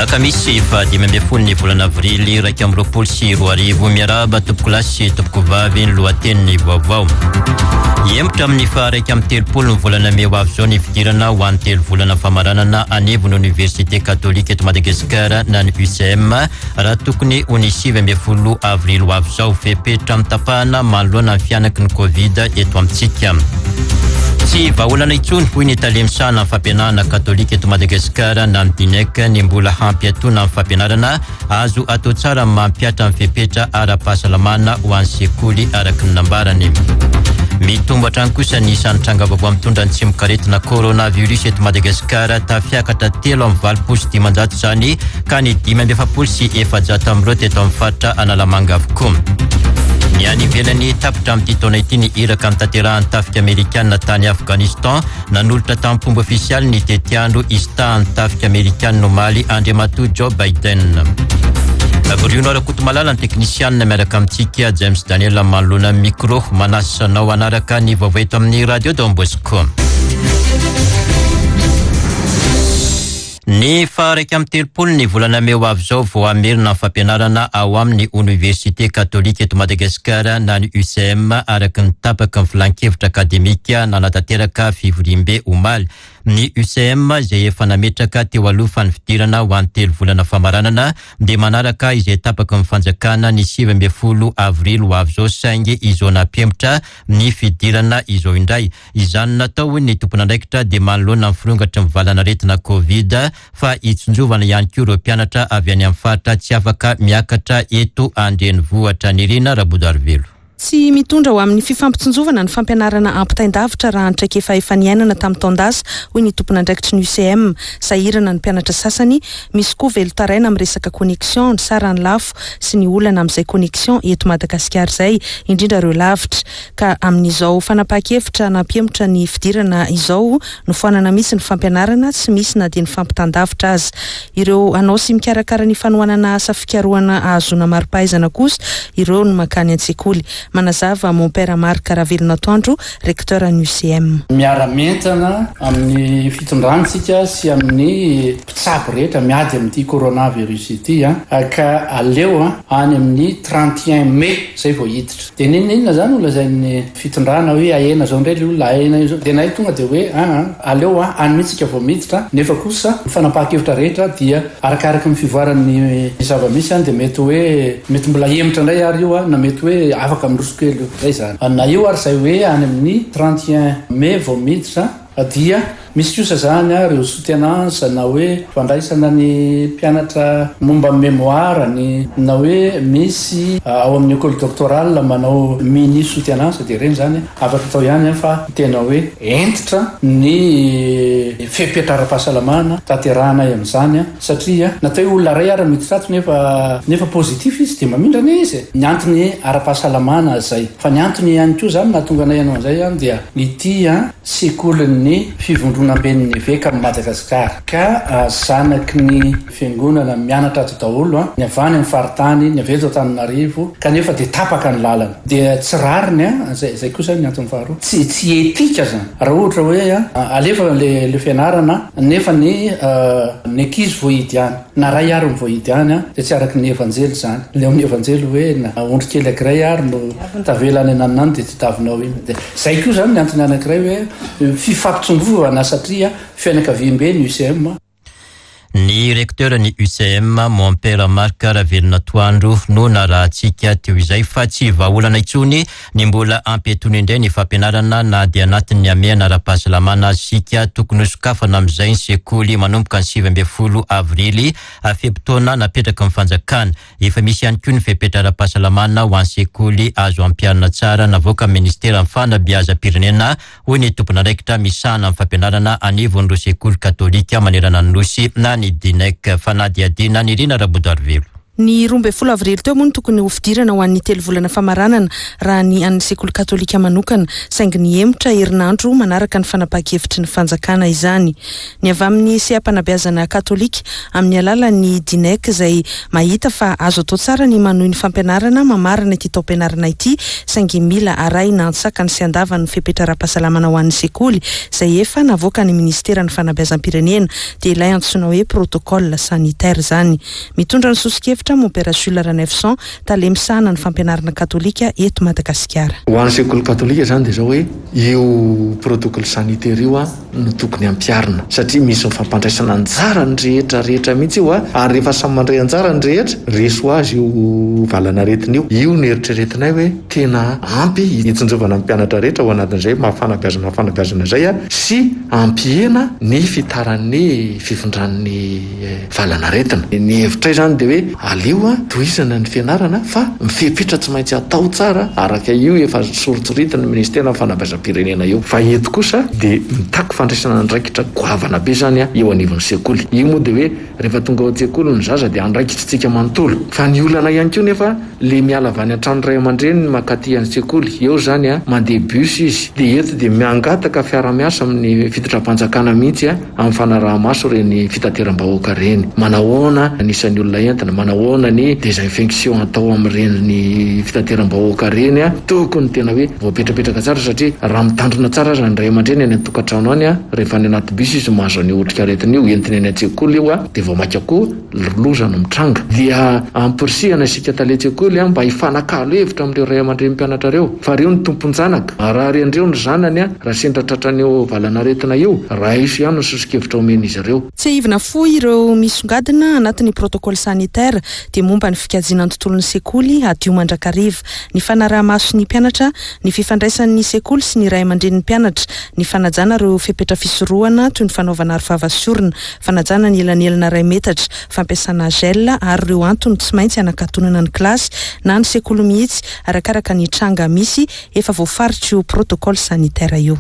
Alakamisy dimy ambin'ny folo ny volana avrily raika amby roapolo sy roa arivo miaraba topoko lahy sy topoko vavy ny lohateniny vaovao. Hempotra amin'ny raika amby telopolo ny volana May ho avy zao ny fidirana ho an'ny telo volana famaranana anivon'ny Université Catholique eto Madagasikara na ny UCM raha tokony ho ny 7 avrily ho avy zao fepetra amin'ny tapahana manoloana ny fianaky ny Covid eto amintsika. Tsy vahaolana intsony hoy ny talemsana amin'ny fampianarana katolika eto Madagasikara na ny DINEC ny mbola hampy atona amin'ny fampianarana azo atao tsara mampiatra amin'ny fepetra ara-pahasalamana ho an'ny sekoly araky ny nambarany. Mitombo hatrany kosa ny isan'ny tranga vaovao mitondra ny tsimikaretina coronavirus eto Madagasikara tafiakatra 3.9 zany ka ny 5.7 amby teto amin'ny faritra Analamanga avokoa. Ny any ivelany tapitra amin'ity taona ity ny iraka amin'ny tanterahany tafika Amerikanina tany Afghanistan nanolotra tamin'ny fomba ofisialy ny tetiandro istahan'ny tafika Amerikanina nomaly Andriamatoa Joe Biden. Agoriona rakoto malala ny teknisianina miaraka amintsika James Daniel manoloana micro manasanao anaraka ny vaovao eto amin'ny Radio Don Bosco. Ny raika amby telopolo ny volana May ho avy zao vao amerina ny fampianarana ao amin'ny Université Catholique eto Madagasikara na ny UCM araky ny tapaka ny filan-kevitra akademika nanatanteraka Fivoriambe omaly. Ny UCM izay efa nametraka teo aloha ny fidirana ho an'ny telo volana famaranana dia manaraka izay tapaka ny fanjakana ny 7 avrily ho avy zao saingy izao nampiembotra ny fidirana izao indray. Izany natao ny tompon'andraikitra dia manoloana ny firongatra ny valanaretina Covid fa itsonjovana ihany koa ireo mpianatra avy any amin'ny faritra tsy afaka miakatra eto Andrenivohitra Nirina Rabodarvelo. Tsy mitondra ho amin'ny fifampitsinjovana ny fampianarana ampitaindavitra raha antraikefa efa niainana tamin'ny taondasa hoy ny tompon'andraikitry ny UCM. Sahirana ny mpianatra sasany misy koa velotaraina amin'ny resaka connexion, ny sarany lafo sy ny olana amin'izay connexion eto Madagasikara izay indrindra ireo lavitra ka amin'izao fanapahan-kevitra nampiembotra ny fidirana izao no foanana misy ny fampianarana tsy misy na dia ny fampitandavitra azy. Ireo anao sy mikarakara ny fanohanana asa fikarohana ahazona mari-pahaizana kosa ireo no makany an-tsekoly. Manazava mon père Marc Ravelona Toandro, recteur à UCM. Miara-mentana amin'ny fitondrantsika sy amin'ny mpitsabo rehetra miady amin'ity coronavirus ity ka aleo any amin'ny 31 mai zay vao hiditra. Dia ninona zany olazain'ny fitondrana hoe ahena zao indray le olona ahena io zao. Dia nahy tonga dia hoe aleo any mihitsika vao miditra nefa kosa fanapahan-kevitra rehetra dia arakaraka ny fivoaran'ny zava-misy dia mety mbola hemotra indray ary io na mety hoe afaka mirosokely zay zany. Na io ary zay hoe any amin'ny 31 mai vao miditra dia misy kosa zany ireo soutenance na hoe fandraisana ny mpianatra momba mémoire na hoe misy ao amin'ny école doctorale manao mini soutenance dia reny zany afaka atao ihany fa tena hoe entitra ny fepetra ara-pahasalamana tanterahana amin'izany satria natao olona ray ary miditra ato nefa positif izy dia mamindrana izy. Ny antony ara-pahasalamana zay fa ny antony ihany koa zany nahatonga anay ianao an'izay dia ity sekolin'ny fivondrona ben'ny veka amin'ny Madagasikara ka zanaky ny fiangonana mianatra ato daholo ny avany amin'ny faritany ny aveto Antananarivo kanefa dia tapaka ny lalana dia tsy rariny zay kosa ny antony faharoa tsy etika zany raha ohatra hoe alefa le fianarana nefa ny ankizy voahidy any na ray ary voahidy any dia tsy araky ny evanjely zany le amin'ny evanjely hoe ondry kely ankiray ary no tavelany ananany dia tsy tavinao iny dia zay koa zany ny antony anankiray hoe fifampitsongvovana satria fianakaviam-be ny UCM. Ny recteur ny UCM mon père Marc Ravelona Toandro no narahantsika teo izay fa tsy vahaolana intsony ny mbola ampetony indray ny fampianarana na dia anatin'ny amena ara-pahasalamana sika tokony hosokafana amin'izay ny sekoly manomboka ny 7 avrily fepitaona napetraka ny fanjakana. Efa misy ihany koa ny fepetra ara-pahasalamana ho an'ny sekoly azo ampianana tsara navoaka ministera amin'ny fanabeazam-pirenena hoy ny tompon'andraikitra misahana amin'ny fampianarana anivon'ireo sekoly katolika manerana ny nosy na ny DINEC fanadiadina Nirina Rabodarvelo. Ny 12 avril teo moa tokony ho fidirana ho an'ny 3 volana famaranana raha ny an'ny sekoly katolika manokana saingy ny hemitra herinandro manaraka ny fanapahan-kevitry ny fanjakana izany. Ny avy amin'ny seha-panabeazana katolika amin'ny alalan'ny DINEC izay mahita fa azo atao tsara ny manohy ny fampianarana mamarana ity taom-pianarana ity saingy mila arahina antsaka ny sy andava ny fepetra ara-pahasalamana ho an'ny sekoly izay efa navoaka ny ministera ny fanabeazam-pirenena dia ilay antsoina hoe protocole sanitaire zany. Mitondra ny sosikevitra Mopera Jules Ranefson talemsana ny fampianarana katolika eto Madagasikara. Ho an'ny sekoly katolika zany dia zao hoe io protocole sanitaire io no tokony ampiarina satria misy mifampandraisana anjara ny rehetra mihitsy io ary rehefa samy mandray anjara ny rehetra reso azy io valana retina io ny eritreretinay hoe tena ampy hitsinjovana ny mpianatra rehetra ho anatin'izay mafanabeazana zay sy ampihena ny fitaran'ny fifindran'ny valana retina. Ny hevitray zany dia hoe aleo tohizana ny fianarana fa mifepetra tsy maintsy atao tsara araka io efa soritsorita ny ministera ny fanabeazam-pirenena io. Fa eto kosa dia mitako fandraisana andraikitra goavana be zany eo anivon'ny sekoly. Io moa dia hoe rehefa tonga ao an-tsekoly ny zaza dia andraikitsika manontolo. Fa ny olana ihany koa nefa le miala avy any an-trano ray aman-dreny makaty an'ny sekoly. Eo zany mandeha bus izy dia eto dia miangataka fiara-miasa amin'ny fitondram-panjakana mihitsy amin'ny fanaraha-maso reny fitateram-bahoaka reny. Manahoana anisan'ny olona entina, manahoana ny désinfection atao amin'ireny ny fitateram-bahoaka reny tokony tena hoe voapetrapetraka tsara satria raha mitandrina tsara aza ny ray aman-dreny any an-tokantrano any rehefa ny anaty bus izy mahazo ny otrika aretina io entiny any an-tsekoly io dia vao maika koa lozano mitranga dia ampirisihana isika tale-tsekoly mba hifanakalo hevitra amin'ireo ray aman-dreny mpianatra reo fa reo ny tomponjanaka raha rendreo ny zanany raha sendra tratran'io valana retina io raha iso ihany ny sosikevitra omeny izy ireo. Tsy ivina fo ireo misongadina anatin'ny protocole sanitaire dia momba ny fikajiana ny tontolon'ny sekoly adio mandrakariva, ny fanaraha-maso ny mpianatra, ny fifandraisan'ny sekoly sy ny ray aman-dren'ny mpianatra, ny fanajana ireo fepetra fisorohana toy ny fanaovana arovava sy orona, fanajana ny elanelana ray metatra, fampiasana gel ary ireo antony tsy maintsy anakatonana ny kilasy na ny sekoly mihitsy arakaraka ny tranga misy efa voafaritra io protocole sanitaire io.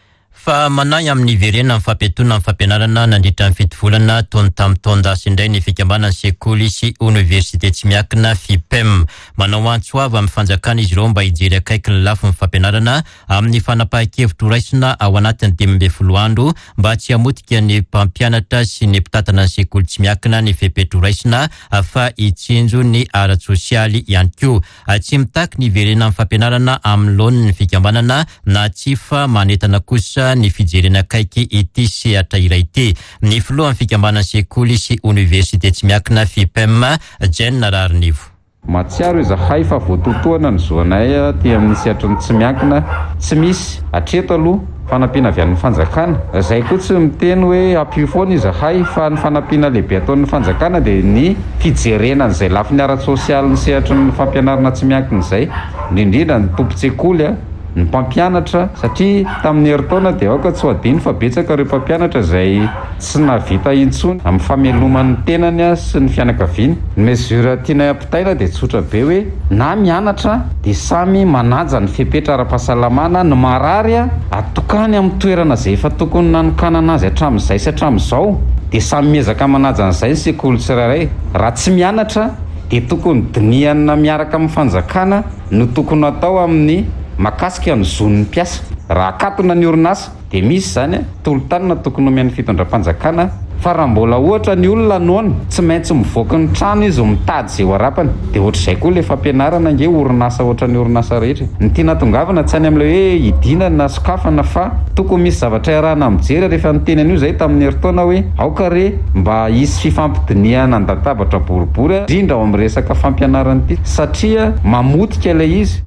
Fa manahy amin'ny verena amin'ny fampiatona amin'ny fampianarana nandritra ny fito volana tony tamin'ny taondasy indray ny fikambanany sekoly sy université tsy miakina FIPEM. Manao antsoava amin'ny fanjakana izy ireo mba hijery akaiky ny lafo ny fampianarana amin'ny fanapahan-kevitro raisina ao anatin'ny 12 andro mba tsy hamotika ny mpampianatra sy ny mpitatana ny sekoly tsy miakina ny fepetro raisina fa hitsinjo ny ara-tsosialy ihany koa. Tsy mitaky ny verena amin'ny fampianarana amin'ny laoniny ny fikambanana na tsy fa manentana kosa ny fijerena akaiky ity sehatra iray ity. Ny filohan'ny fikambanana sekoly sy université tsy miakina FIPEM Jenna Rarinivo. Matsiaro izahay fa voatotoana ny zoanay aty amin'ny sehatry tsy miakina tsy misy hatreto aloha fanampiana avy amin'ny fanjakana. Izay koa tsy miteny hoe ampio foana izahay fa ny fanampiana lehibe ataon'ny fanjakana dia ny fijerena an'izay lafiny ara-tsosialy ny sehatry ny fampianarana tsy miakina izay, indrindra ny tompo-tsekoly ny mpampianatra satria tamin'ny herintaona dia aoka tsy ho adino fa betsaka ireo mpampianatra izay tsy navita intsony amin'ny fameloman'ny tenany sy ny fianakaviany. Ny mesura tiana ampitaina dia tsotra be hoe na mianatra dia samy manaja ny fepetra ara-pahasalamana ny marary atokany amin'ny toerana izay efa tokony nanokanana azy hatramin'izay sy hatramin'izao dia samy miezaka manaja an'izay ny sekoly tsirairay. Raha tsy mianatra dia tokony diniana miaraka amin'ny fanjakana no tokony atao amin'ny makasika ny zon'ny mpiasa. Raha akatona ny orinasa dia misy zany tolotanina tokony omen'ny fitondram-panjakana fa raha mbola ohatra ny olona noana tsy maintsy mivoaka ny trano izy ho mitady izay ho arapany dia ohatr'izay koa ilay fampianarana nge orinasa ohatra ny orinasa rehetra. Ny tiana tongavana tsy any amin'ilay hoe hidinana na sokafana fa tokony misy zavatra iarahana mijery rehefa niteny an'io izay tamin'ny herintaona hoe aoka re mba hisy fifampidiniana an-databatra boribory indrindra ao amin'ny resaka fampianarana ity satria mamotika ilay izy.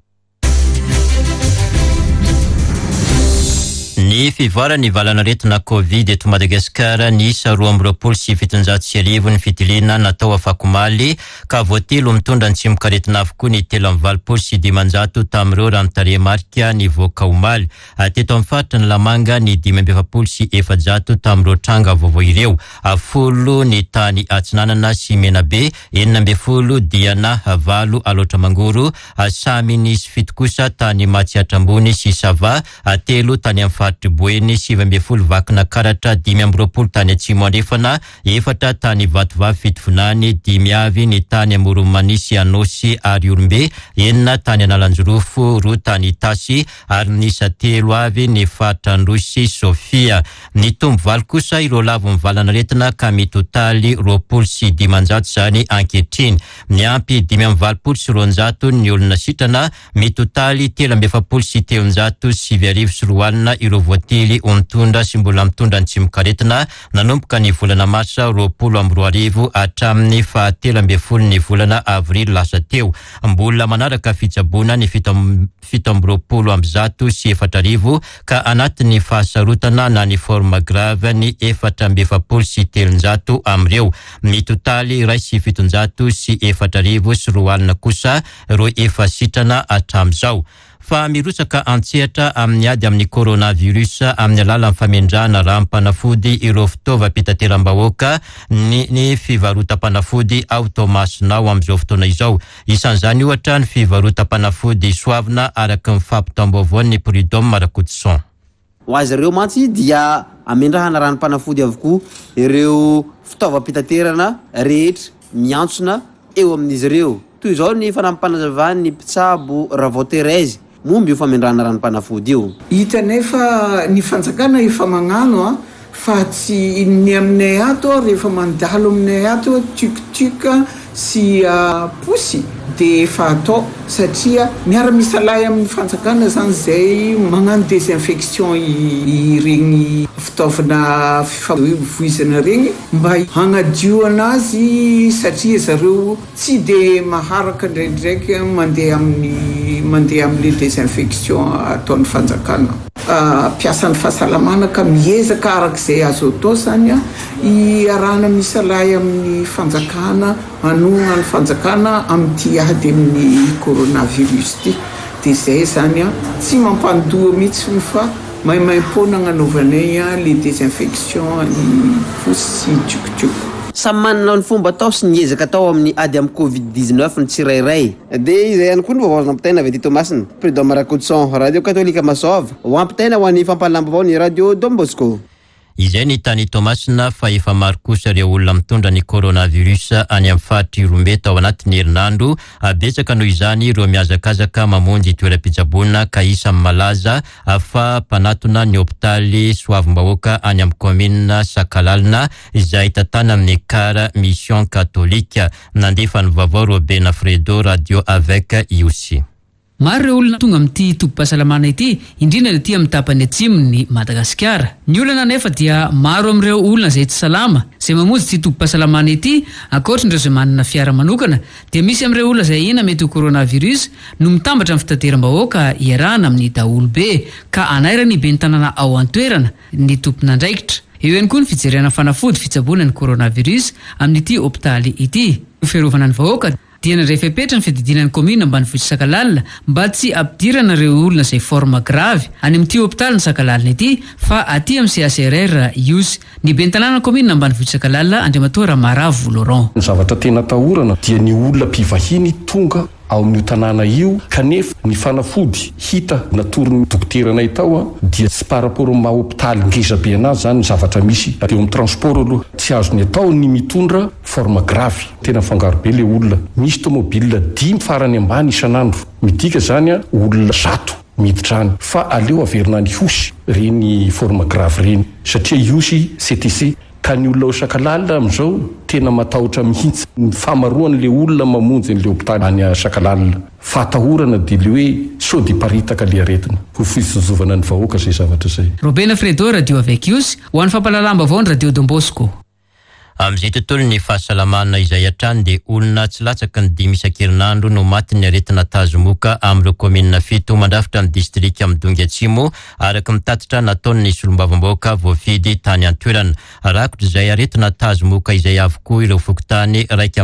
Ny fivoarany valana retina Covid eto Madagasikara ny isa 2.7 ny fitiliana natao afakomaly ka voatelo mitondra ny tsimokaretina avokoa ny 3.7 tamin'ireo raha nitarehy marika ny voaka omaly. Teto amin'ny faritra ny Lamanga ny 5.7 tamin'ireo tranga vaovao ireo. 10 ny tany Atsinanana sy Menabe, 9 Diana, 8 Alotra Mangoro, samy nisy 7 kosa tany Matsiatrambony sy Sava, 3 tany amin'ny faritra Boeny 7 vakina karatra 5 tany Atsimo andrefana 4 tany Vatovavy Fitovonany 5 avy ny tany Amoromanisy Anosy ary Orombe 9 tany Analanjorofo 2 tany Tasy ary ny 3 avy ny faritra Androsy Sofia ny tombo valo kosa ireo lavo mivalana retina ka mitotaly 200 zany ankehitriny ny ampy 520 ny olona sitrana mitotaly 370 sy roalina ireo voatily mitondra sy mbola mitondra ny tsimokaretina nanomboka ny volana Marsa 20 hatramin'ny 17 ny volana Avril lasa teo mbola manaraka fitsaboana ny 17 sy 4 ka anatin'ny fahasarotana na ny forme grave ny 4 sy 300 amreo mitotaly 7 sy 4 sy roalina kosa ro efa sitrana hatramizao fa mirosaka antsehatra amin'ny ady amin'ny coronavirus amin'ny alalan'ny famendrana ranom-panafody ireo fitaovam-pitateram-bahoaka ny fivarotam-panafody automasina ao amin'izao fotoana izao isan'izany ohatra ny fivarotam-panafody soavina araka ny fampitam-baovao ny Prud'homme Marakoutson. Ho azy ireo mantsy dia amendrahana ranom-panafody avokoa ireo fitaovam-pitaterana rehetra miantsona eo amin'izy ireo toy izao ny fanampanazavany ny mpitsabo Ravoterezy momba io famendrahana ranom-panafody io. Hita nefa ny fanjakana efa magnano fa tsy ny aminay ato rehefa mandalo aminay ato tuk-tuk sy posy de efa atao satria miara-misalay amin'ny fanjakana zany zay magnano désinfection ireny fitaovana fifamoivoizana regny mba hagnadio anazy satria zareo tsy de maharaka ndraikindraiky mandeha amin'ny désinfection ataon'ny fanjakana. Piasan'ny fahasalamana ka miezaka arak'izay azo atao zany iarahana misalay amin'ny fanjakana anona ny fanjakana amin'ity ady amin'ny coronavirus ty de zay zany tsy mampandoa mihitsy fa maimaimpona agnanovanay le désinfection ny fosy sy tuk-tuk. Samy manana ny fomba atao sy ny ezaka atao amin'ny ady amin'ny Covid-19 ny tsirairay. De izay ihany koa ny vaovao ampitaina avy eto Masina. Prud'homme Marakoutson, Radio Katolika Masova, ho ampitaina ho an'ny fampalalambavao ny Radio Don Bosco. Izay ny tany Tomasina fa efa maro kosa ireo olona mitondra ny coronavirus any amin'ny faritra Orombe tao anatin'ny herinandro abetsaka noho izany ireo miazakazaka mamonjy toeram-pitsaboana ka isan'ny malaza fa mpanatona ny hopitaly soavim-bahoaka any amin'ny commune Sakalalina izay tantana amin'ny kara mission catholique nandefa ny vaovao Robena Fredo Radio avec IOC. Maro ireo olona tonga amin'ity tobim-pahasalamana ity indrindra ny ety amin'ny tapany atsimony Madagasikara. Ny olana nefa dia maro amin'ireo olona izay tsy salama izay mamonjy ity tobim-pahasalamana ity ankoatran'ireo izay manana fiara manokana dia misy amin'ireo olona izay ina mety ho coronavirus no mitambatra amin'ny fitateram-bahoaka iarahana amin'ny daholobe ka anairany be ny tanàna ao an-toerana ny tompon'andraikitra. Eo ihany koa ny fijerena fanafody fitsaboana ny coronavirus amin'ity hopitaly ity. Fiarovana ny vahoaka dia rehefa hipetra ny fididinan'ny komina ambanivohitra Sakalalina mba tsy ampidirana ireo olona izay forme grave any amin'ity hopitaly ny Sakalalina ity fa aty amin'ny CHRR IOS. Ny ben'ny tanàna komina ambanivohitra Sakalalina Andriamatoa Ramaravo Laurent. Ny zavatra tena atahorana dia ny olona mpivahiny tonga ao amin'io tanàna io kanefa ny fanafody hita natorin'ny dokoteranay tao dia tsy paraporo amin'ny mahopitaly ngeza be anazy zany ny zavatra misy eo amin'ny transport aloha tsy azony atao ny mitondra forme grave tena fangaro be le olona misy tomobile 5 farany ambany isan'andro midika zany olona 100 miditra any fa aleo averina ny hosy reny forme grave reny satria iosy CTC ka ny olona ao Sakalalina amin'izao tena matahotra mihitsy ny famaroan'le olona mamonjy n'le hopitaly any Sakalalina fa atahorana dia le hoe sao dia paritaka le aretina ho fisonjovana ny vahoaka zay zavatra zay. Robena Fredo Radio avec IOS ho an'ny fampalalambavao ny Radio Don Bosco. Amin'izay tontolo ny fahasalamana izay hatrany dia olona tsy latsaka ny 5 isan-kerinandro no maty ny aretina tazomoka amin'ireo komina 7 mandrafitra ny distrika Midongy Atsimo araka mitatitra nataon'ny solombavambahoaka voafidy tany an-toerana. Rakotra izay aretina tazomoka izay avokoa ireo fokotany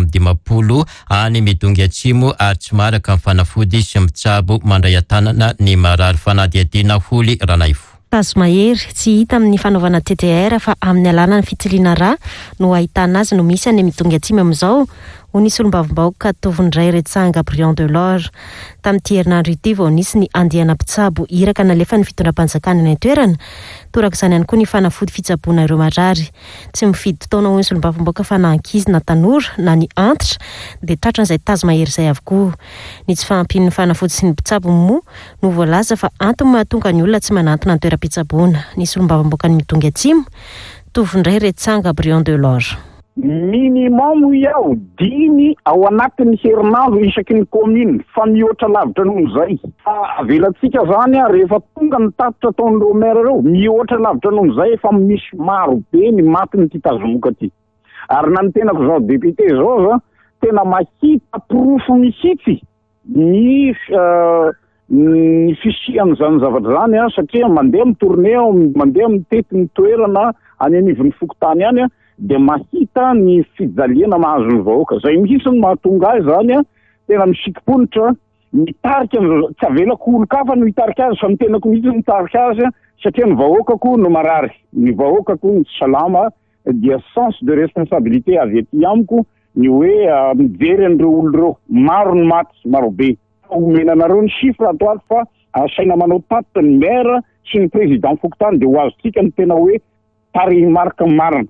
150 any Midongy Atsimo ary tsy maraka amin'ny fanafody sy mitsabo mandray an-tanana ny marary fanadihadiana holy Ranaifo. Tazo mahery tsy hita amin'ny fanaovana TTR fa amin'ny alàna ny fitiliana rà no ahitana azy no misy any Midongy Atsimo amin'izao ho nisy olombavombaoka tovondray Retsanga Briand de l'Or tamin'ity herinandro ity vao nisy ny andihana mpitsabo iraka nalefa ny fitondram-panjakana ny toerana toraka izany ihany koa ny fanafody fitsaboana ireo marary tsy mifidy taona ho nisy olombavombaoka fa na ankizy na tanora na ny antitra dia tratran'izay tazo mahery izay avokoa ny tsy fahampian'ny fanafody sy ny mpitsabo moa no voalaza fa antony mahatonga ny olona tsy manantona ny toeram-pitsaboana nisy olombavombaoka ny mitonga atsimo tovondray Retsanga Briand de l'Or. Minimum iaho 10 ao anatin'ny herinandro isaky ny commune fa mihoatra lavitra noho izay fa avelantsika zany rehefa tonga ny tatitra ataon'ireo maire ireo mihoatra lavitra noho izay fa misy maro be ny maty ny titazomoka ty ary na ny tenako zao député zao tena mahita profo mihitsy ny fisian'izany zavatra zany satria mandeha mitournée mandeha mitety ny toerana any anivon'ny fokotany any dia mahita ny fijaliana mahazo ny vahoaka zay mihitsy ny mahatonga azy zany tena misikiponitra mitarika tsy avelako olo-kafa no hitarika azy fa ny tenako mihitsy mitarika azy satria ny vahoakako no marary ny vahoakako ny salama dia sens de responsabilité avy aty amiko ny hoe mijery an'ireo olo ireo maro ny maty maro be omenanareo ny chiffre ato ato fa asaina manao tatitra ny maire sy ny président fokotany dia ho azontsika ny tena hoe tarihy marika marina.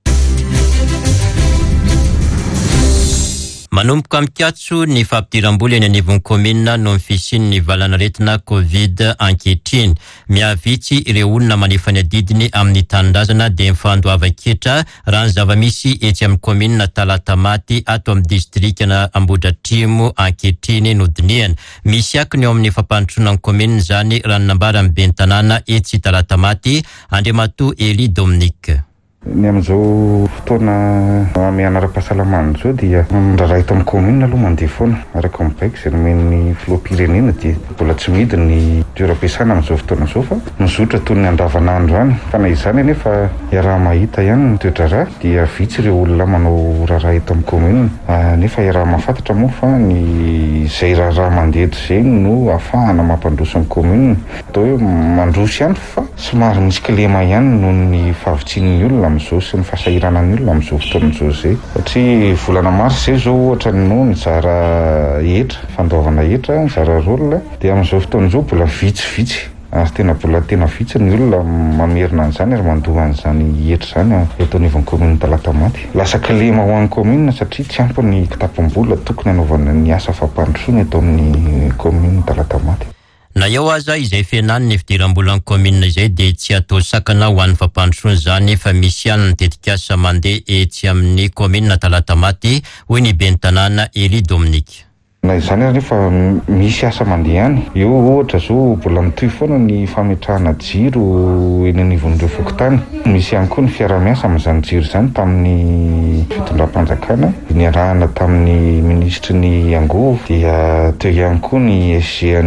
Manomboka mikatso ny fampidiram-bola eny anivon'ny komina no mifisian'ny valanaretina Covid ankehitriny. Miavitsy ireo olona manefa ny adidiny amin'ny tanindrazana dia mifandoava-ketra raha ny zava-misy etsy amin'ny komina Talatamaty ato amin'ny distrikana Ambohidratrimo ankehitriny nodiniana. Misy akony eo amin'ny fampandrosoana ny komina zany raha nambara amin'ny ben'ny tanàna etsy Talatamaty Andriamatoa Eli Dominique. Ny amin'izao fotoana mianara-pahasalamana zao dia ndraraha eto amin'ny commune aloha mandeha foana araka mibaiko izay nomen'ny filoham-pirenena dia mbola tsy mihidy ny toeram-piasana amin'izao fotoana izao fa mizotra toy ny andavanandro any fa na izany anefa iaraha mahita ihany ny toedrarà dia vitsy ireo olona manao raharaha eto amin'ny commune nefa iaraha mahafantatra moa fa ny izay raharaha mandeha izeny no ahafahana mampandroso ny commune atao hoe mandroso ihany fa somary misy kilema ihany noho ny fahavitsin'ny olona amin'izao sy ny fahasahiranan'ny olona amin'izao fotoana izao zay satria volana mars zay zao ohatra no nizara hetra fandaovana hetra nizara rôla dia amin'izao fotoana izao mbola vitsivitsy ary tena vitsy ny olona mamerina an'izany ary mandoa an'izany hetra zany eto anivon'ny commune Talatamaty lasa kilema ho an'ny commune satria tsy ampy ny kitapom-bola tokony hanaovana ny asa fampandrosoana eto amin'ny commune Talatamaty. Na eo aza izay fienany ny fidiram-bolan'ny komina izay dia tsy atao sakana ho an'ny fampandrosoana zany fa misy ihany ny tetikasa mandeha etsy amin'ny komina Talatamaty hoy ny ben'ny tanàna Eli Dominique. Na izany anefa misy asa mandeha any eo ohatra zao mbola mitohy foana ny fametrahana jiro eny anivon'ireo fokotany misy ihany koa ny fiara-miasa amin'izany jiro izany tamin'ny fitondram-panjakana niarahana tamin'ny ministry ny Angovo dia teo ihany koa ny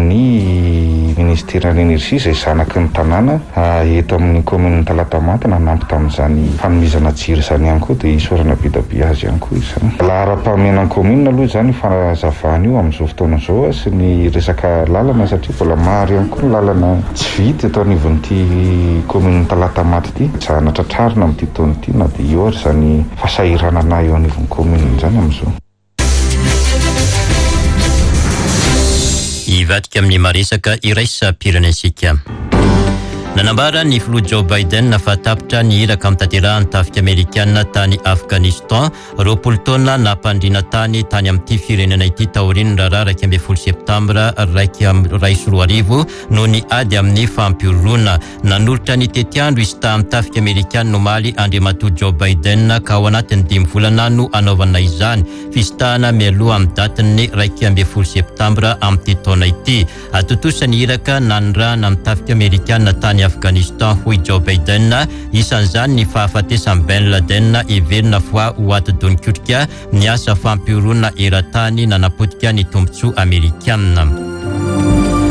SG-ny ministeran'ny energia izay zanaky ny tanàna eto amin'ny commune Talatamaty nanampy tamin'izany fanomezana jiro izany ihany koa dia isorana bidabe azy ihany koa izany lahara-pahamena ny commune aloha izany fanazavany amin'izao fotoana izao sy ny resaka lalana satria mbola maro ihany koa ny lalana tsy vita eto anivon'ity commune Talatamaty ity zahana tratrarina amin'ity taona ity na dia eo ary zany fahasahiranana eo anivon'ny commune zany amin'izao. Ivatika amin'ny maresaka iraisam-pirenensika. Nanambara ny filoha Joe Biden nafatapitra ny iraka amin'ny tanterahany tafika Amerikana tany Afghanistan roapolo taona nampandriana tany amin'ity firenena ity taoriny raharaha 12 septambra 2021 no ny ady amin'ny fampirorona nanolotra ny tetiandro izy tamin'ny tafika Amerikana nomaly Andriamatoa Joe Biden ka ao anatin'ny 5 volana no anaovana izany fisitahana mialoha amin'ny datiny 12 septambra amin'ity taona ity atotosany iraka nanirahana amin'ny tafika Amerikana tany Afghanistan hoy Joe Biden isan'izany ny fahafatesan'i Ben Laden iverina fa ho atodonikotrika ny asa fampirorona eran-tany nanapotika ny tombontsoa Amerikana.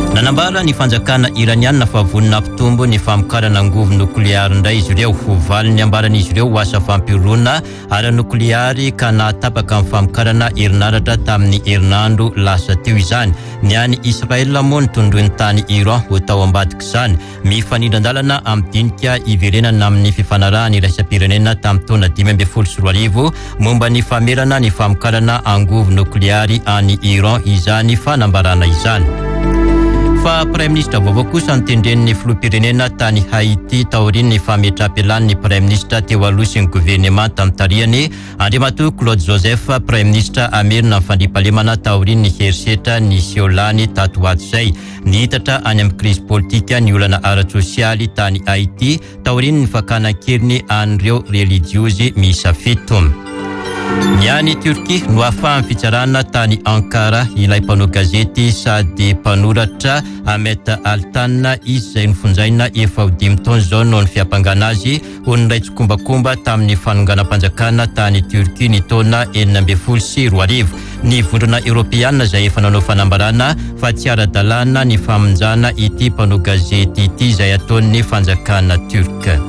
Nanambara ny fanjakana iraniana fa vonina mpitombo ny famokarana angovo nukleary indray izy ireo hovaly ny ambaran'izy ireo ho asa fampirona ara nukleary ka nahatapaka amin'ny famokarana herinaratra tamin'ny herinandro lasa teo izany. Ny any Israel moa ny tondroin'ny tany Iran ho tao ambadika izany. Mifanindran-dalana amin'ny dinika iverenana amin'ny fifanarahana iraisam-pirenena tamin'ny taona 2014 momba ny famerana ny famokarana angovo nukleary any Iran izany fanambarana izany. Fa Prime Ministre vaovao kosa nitendren'ny filoham-pirenena tany Haiti taorian'ny fametrapelan'ny Prime Ministre teo aloha sy ny gouvernement tamin'ny tarihany Andriamatoa Claude Joseph Prime Ministre amerina fandriampahalemana taorian'ny herisetra ny seolany tato ato izay. Nihitatra any amin'ny crise politika ny olana ara-tsosialy tany Haiti taorian'ny fakana-keriny an'ireo religiosy miisa 7. Ny any Turquie no ahafahany fitsarana tany Ankara ilay mpanao gazety sady mpanoratra Ahmet Altan izy izay nifonjaina efa ho 5 taona zao noho ny fiampangana azy ho niray tsokombakomba tamin'ny fanonganam-panjakana tany Turquie ny taona 2014. Ny vondrona Europeana izay efa nanao fanambarana fa tsy ara-dalàna ny famonjana ity mpanao gazety ity izay ataon'ny fanjakana Turk.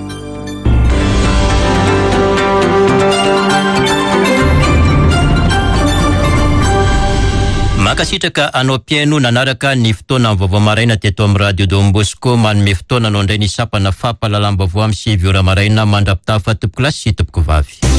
Makasitraka anao pieno nanaraka ny fotoana vaovao maraina teto amin'ny radio Don Bosco manome fotoana anao indray ny sapana fampahalalam-baovao amin'ny 7 ora maraina mandrapitafa topoklasy sy topoko vavy.